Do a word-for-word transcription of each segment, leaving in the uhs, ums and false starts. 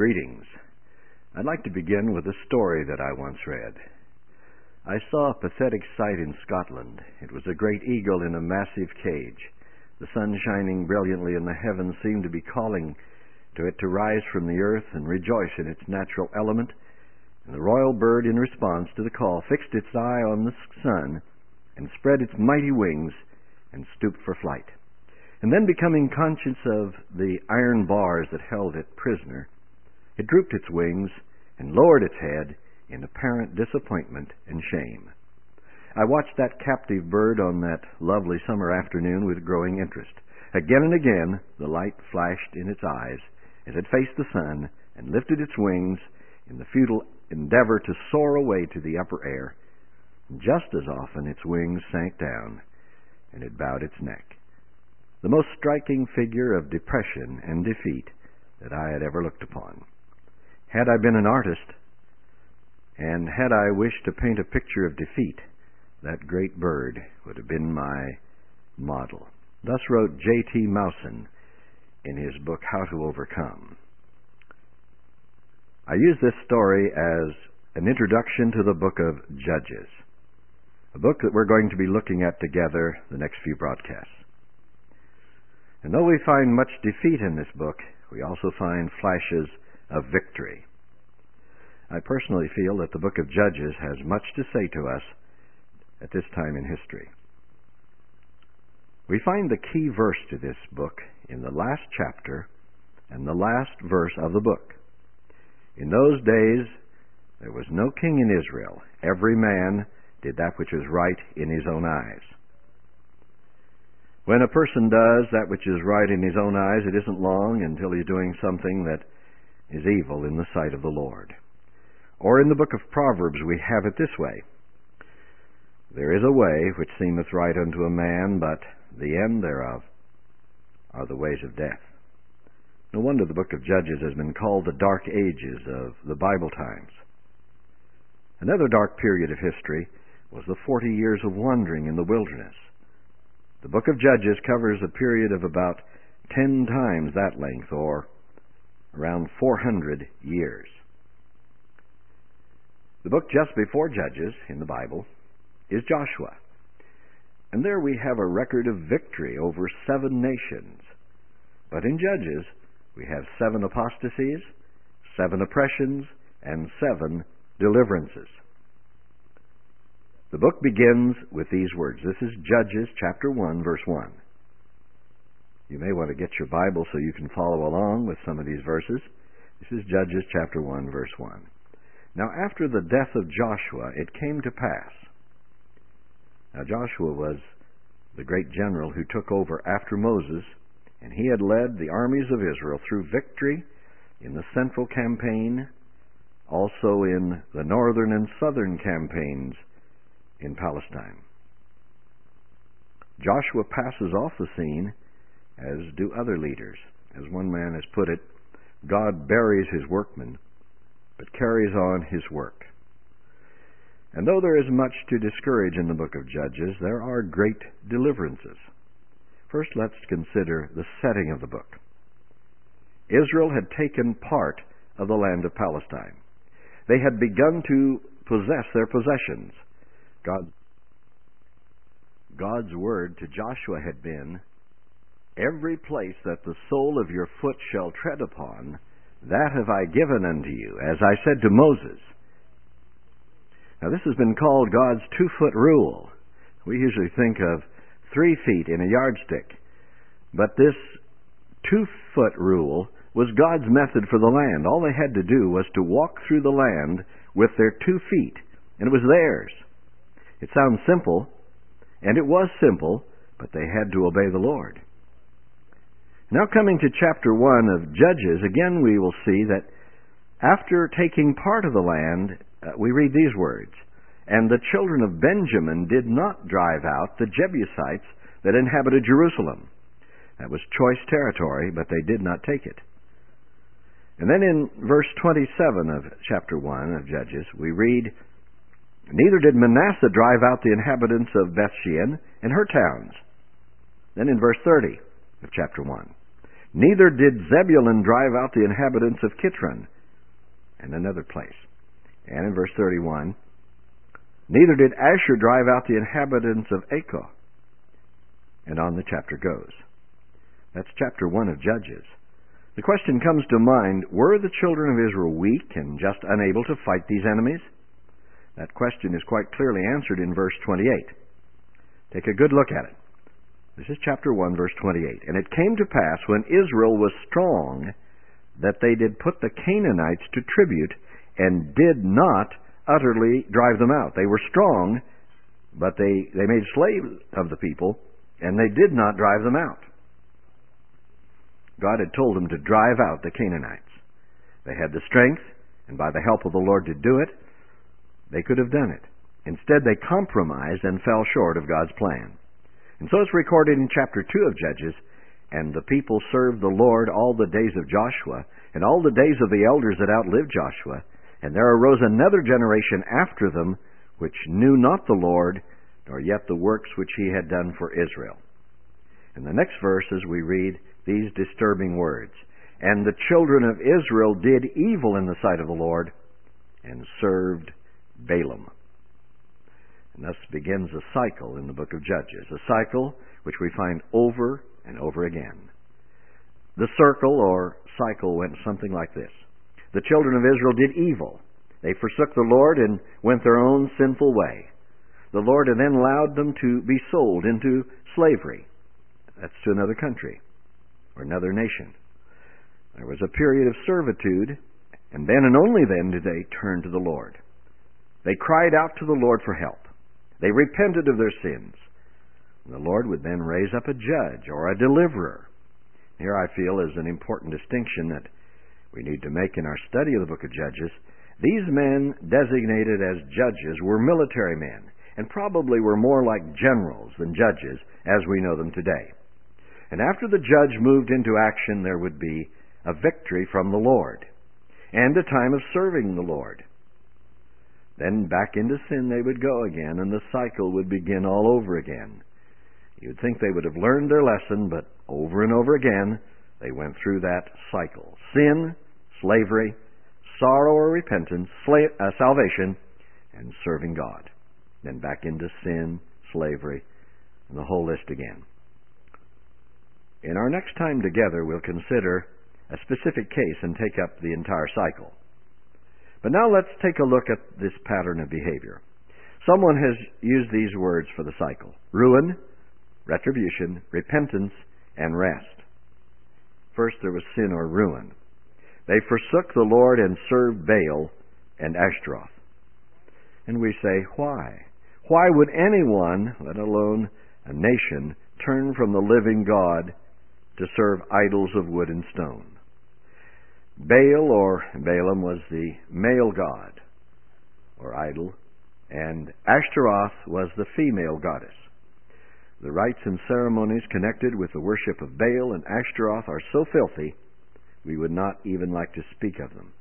Greetings. I'd like to begin with a story that I once read. I saw a pathetic sight in Scotland. It was a great eagle in a massive cage. The sun shining brilliantly in the heavens seemed to be calling to it to rise from the earth and rejoice in its natural element, and the royal bird, in response to the call, fixed its eye on the sun and spread its mighty wings and stooped for flight. And then, becoming conscious of the iron bars that held it prisoner, it drooped its wings and lowered its head in apparent disappointment and shame. I watched that captive bird on that lovely summer afternoon with growing interest. Again and again the light flashed in its eyes as it faced the sun and lifted its wings in the futile endeavor to soar away to the upper air. Just as often its wings sank down and it bowed its neck. The most striking figure of depression and defeat that I had ever looked upon. Had I been an artist, and had I wished to paint a picture of defeat, that great bird would have been my model. Thus wrote J T Mawson in his book, How to Overcome. I use this story as an introduction to the book of Judges, a book that we're going to be looking at together the next few broadcasts. And though we find much defeat in this book, we also find flashes of victory. I personally feel that the book of Judges has much to say to us at this time in history. We find the key verse to this book in the last chapter and the last verse of the book. In those days there was no king in Israel. Every man did that which was right in his own eyes. When a person does that which is right in his own eyes, it isn't long until he's doing something that is evil in the sight of the Lord. Or in the book of Proverbs we have it this way: There is a way which seemeth right unto a man, but the end thereof are the ways of death. No wonder the book of Judges has been called the dark ages of the Bible times. Another dark period of history was the forty years of wandering in the wilderness. The book of Judges covers a period of about ten times that length, or around four hundred years. The book just before Judges in the Bible is Joshua. And there we have a record of victory over seven nations. But in Judges, we have seven apostasies, seven oppressions, and seven deliverances. The book begins with these words. This is Judges chapter one, verse one. You may want to get your Bible so you can follow along with some of these verses. This is Judges chapter one, verse one. Now after the death of Joshua, it came to pass. Now Joshua was the great general who took over after Moses, and he had led the armies of Israel through victory in the central campaign, also in the northern and southern campaigns in Palestine. Joshua passes off the scene, as do other leaders. As one man has put it, God buries his workmen, but carries on his work. And though there is much to discourage in the book of Judges, there are great deliverances. First, let's consider the setting of the book. Israel had taken part of the land of Palestine. They had begun to possess their possessions. God, God's word to Joshua had been, Every place that the sole of your foot shall tread upon, that have I given unto you, as I said to Moses. Now this has been called God's two-foot rule. We usually think of three feet in a yardstick. But this two-foot rule was God's method for the land. All they had to do was to walk through the land with their two feet, and it was theirs. It sounds simple, and it was simple, but they had to obey the Lord. Now coming to chapter one of Judges, again we will see that after taking part of the land, uh, we read these words, And the children of Benjamin did not drive out the Jebusites that inhabited Jerusalem. That was choice territory, but they did not take it. And then in verse twenty-seven of chapter one of Judges, we read, Neither did Manasseh drive out the inhabitants of Bethshean and her towns. Then in verse thirty of chapter one, Neither did Zebulun drive out the inhabitants of Kitron, and another place. And in verse thirty-one, neither did Asher drive out the inhabitants of Acah. And on the chapter goes. That's chapter one of Judges. The question comes to mind, were the children of Israel weak and just unable to fight these enemies? That question is quite clearly answered in verse twenty-eight. Take a good look at it. This is chapter one, verse twenty-eight. And it came to pass, when Israel was strong, that they did put the Canaanites to tribute, and did not utterly drive them out. They were strong, but they, they made slaves of the people, and they did not drive them out. God had told them to drive out the Canaanites. They had the strength, and by the help of the Lord to do it, they could have done it. Instead, they compromised and fell short of God's plan. And so it's recorded in chapter two of Judges, and the people served the Lord all the days of Joshua, and all the days of the elders that outlived Joshua. And there arose another generation after them, which knew not the Lord, nor yet the works which he had done for Israel. In the next verses we read these disturbing words, and the children of Israel did evil in the sight of the Lord, and served Balaam. And thus begins a cycle in the book of Judges, a cycle which we find over and over again. The circle or cycle went something like this. The children of Israel did evil. They forsook the Lord and went their own sinful way. The Lord had then allowed them to be sold into slavery. That's to another country or another nation. There was a period of servitude, and then and only then did they turn to the Lord. They cried out to the Lord for help. They repented of their sins. And the Lord would then raise up a judge or a deliverer. Here I feel is an important distinction that we need to make in our study of the book of Judges. These men designated as judges were military men, and probably were more like generals than judges as we know them today. And after the judge moved into action, there would be a victory from the Lord, and a time of serving the Lord. Then back into sin they would go again, and the cycle would begin all over again. You'd think they would have learned their lesson, but over and over again, they went through that cycle. Sin, slavery, sorrow or repentance, sla- uh, salvation, and serving God. Then back into sin, slavery, and the whole list again. In our next time together, we'll consider a specific case and take up the entire cycle. But now let's take a look at this pattern of behavior. Someone has used these words for the cycle: ruin, retribution, repentance, and rest. First, there was sin or ruin. They forsook the Lord and served Baal and Ashtaroth. And we say, why? Why would anyone, let alone a nation, turn from the living God to serve idols of wood and stone? Baal, or Balaam, was the male god, or idol, and Ashtaroth was the female goddess. The rites and ceremonies connected with the worship of Baal and Ashtaroth are so filthy, we would not even like to speak of them.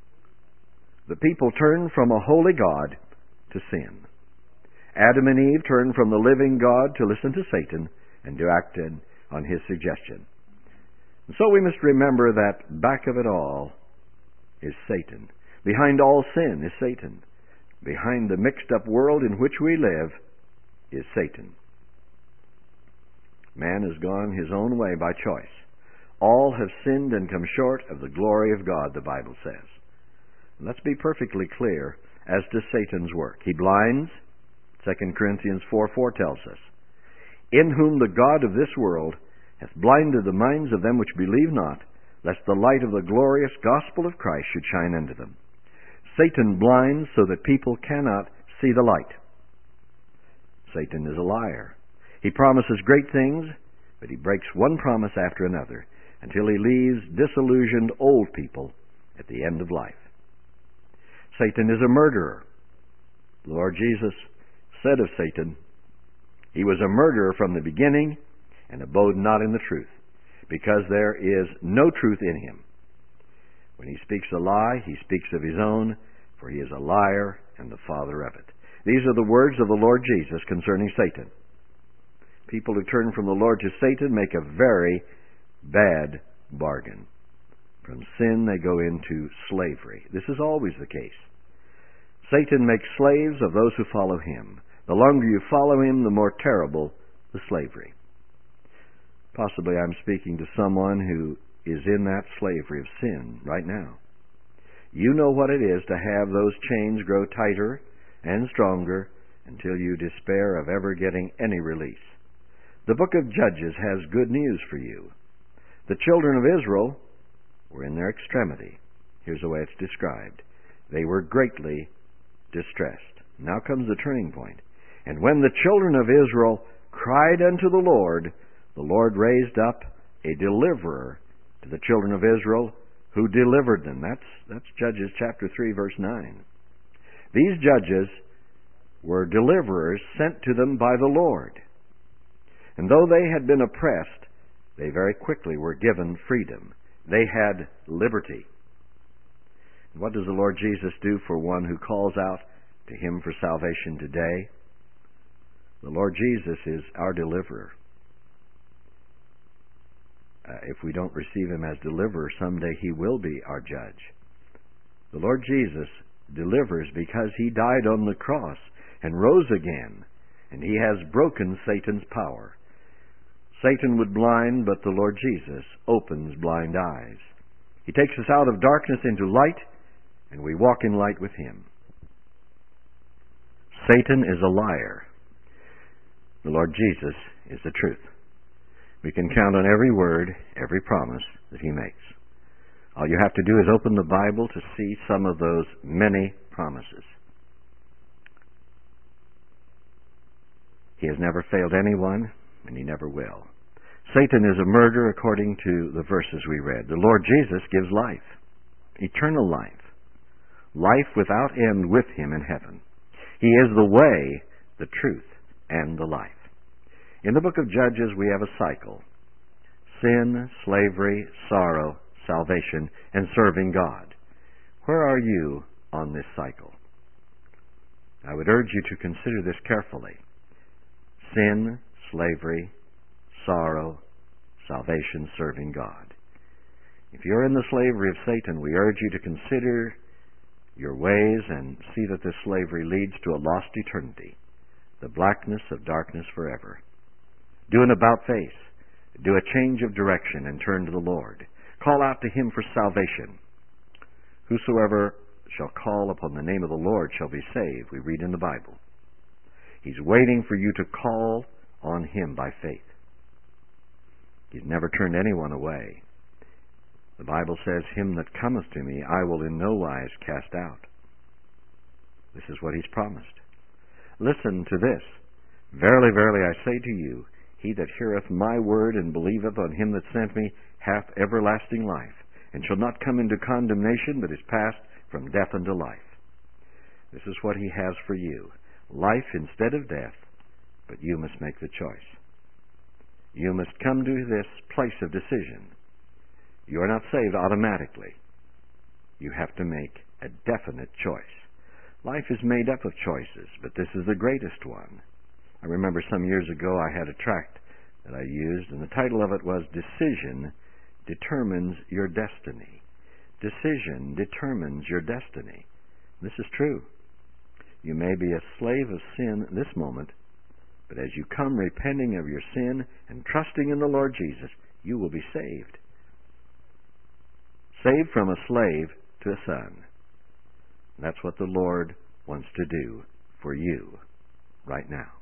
The people turned from a holy God to sin. Adam and Eve turned from the living God to listen to Satan and to act on his suggestion. And so we must remember that back of it all is Satan. Behind all sin is Satan. Behind the mixed-up world in which we live is Satan. Man has gone his own way by choice. All have sinned and come short of the glory of God, the Bible says. And let's be perfectly clear as to Satan's work. He blinds, Second Corinthians four four tells us, in whom the God of this world hath blinded the minds of them which believe not, lest the light of the glorious gospel of Christ should shine unto them. Satan blinds so that people cannot see the light. Satan is a liar. He promises great things, but he breaks one promise after another until he leaves disillusioned old people at the end of life. Satan is a murderer. The Lord Jesus said of Satan, he was a murderer from the beginning and abode not in the truth, because there is no truth in him. When he speaks a lie, he speaks of his own, for he is a liar and the father of it. These are the words of the Lord Jesus concerning Satan. People who turn from the Lord to Satan make a very bad bargain. From sin they go into slavery. This is always the case. Satan makes slaves of those who follow him. The longer you follow him, the more terrible the slavery. Possibly I'm speaking to someone who is in that slavery of sin right now. You know what it is to have those chains grow tighter and stronger until you despair of ever getting any release. The book of Judges has good news for you. The children of Israel were in their extremity. Here's the way it's described. They were greatly distressed. Now comes the turning point. And when the children of Israel cried unto the Lord, the Lord raised up a deliverer to the children of Israel who delivered them. That's, that's Judges chapter three, verse nine. These judges were deliverers sent to them by the Lord. And though they had been oppressed, they very quickly were given freedom. They had liberty. And what does the Lord Jesus do for one who calls out to him for salvation today? The Lord Jesus is our deliverer. Uh, if we don't receive him as deliverer, someday he will be our judge. The Lord Jesus delivers because he died on the cross and rose again, and he has broken Satan's power. Satan would blind, but the Lord Jesus opens blind eyes. He takes us out of darkness into light, and we walk in light with him. Satan is a liar. The Lord Jesus is the truth. We can count on every word, every promise that he makes. All you have to do is open the Bible to see some of those many promises. He has never failed anyone, and he never will. Satan is a murderer according to the verses we read. The Lord Jesus gives life, eternal life, life without end with him in heaven. He is the way, the truth, and the life. In the book of Judges, we have a cycle: sin, slavery, sorrow, salvation, and serving God. Where are you on this cycle? I would urge you to consider this carefully. Sin, slavery, sorrow, salvation, serving God. If you're in the slavery of Satan, we urge you to consider your ways and see that this slavery leads to a lost eternity, the blackness of darkness forever. Do an about-face. Do a change of direction and turn to the Lord. Call out to him for salvation. Whosoever shall call upon the name of the Lord shall be saved, we read in the Bible. He's waiting for you to call on him by faith. He's never turned anyone away. The Bible says, him that cometh to me I will in no wise cast out. This is what he's promised. Listen to this. Verily, verily, I say to you, he that heareth my word and believeth on him that sent me hath everlasting life, and shall not come into condemnation, but is passed from death unto life. This is what he has for you. Life instead of death, but you must make the choice. You must come to this place of decision. You are not saved automatically. You have to make a definite choice. Life is made up of choices, but this is the greatest one. I remember some years ago I had a tract that I used, and the title of it was Decision Determines Your Destiny. Decision determines your destiny. This is true. You may be a slave of sin this moment, but as you come repenting of your sin and trusting in the Lord Jesus, you will be saved. Saved from a slave to a son. That's what the Lord wants to do for you right now.